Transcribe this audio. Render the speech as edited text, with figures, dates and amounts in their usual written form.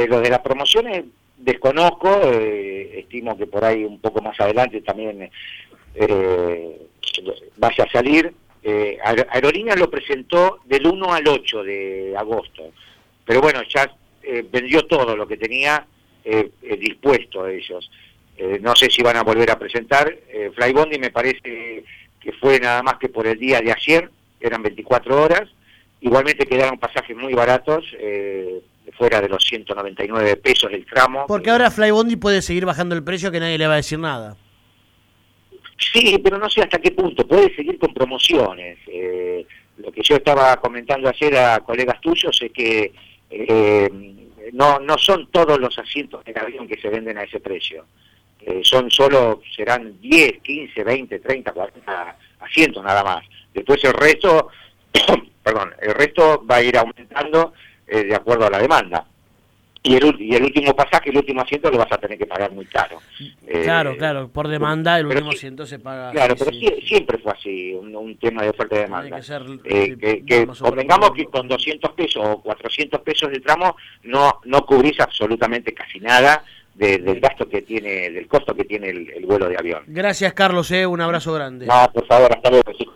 Lo de las promociones desconozco, estimo que por ahí un poco más adelante también vaya a salir. Aerolíneas lo presentó del 1 al 8 de agosto, pero bueno, ya vendió todo lo que tenía dispuesto ellos. No sé si van a volver a presentar. Flybondi me parece que fue nada más que por el día de ayer, eran 24 horas. Igualmente quedaron pasajes muy baratos, fuera de los 199 pesos el tramo. Porque ahora Flybondi puede seguir bajando el precio que nadie le va a decir nada. Sí, pero no sé hasta qué punto, puede seguir con promociones. Lo que yo estaba comentando ayer a colegas tuyos es que no son todos los asientos del avión que se venden a ese precio. Serán 10, 15, 20, 30, 40 asientos nada más. Después el resto, el resto va a ir aumentando de acuerdo a la demanda. Y el último pasaje, el último asiento lo vas a tener que pagar muy caro. Claro, por demanda el último asiento se paga. Claro, sí, pero sí. Siempre fue así, un tema de oferta y demanda. Que convengamos que con 200 pesos o 400 pesos de tramo no cubrís absolutamente casi nada del gasto que tiene, del costo que tiene el vuelo de avión. Gracias, Carlos, un abrazo grande. No, por favor, hasta luego.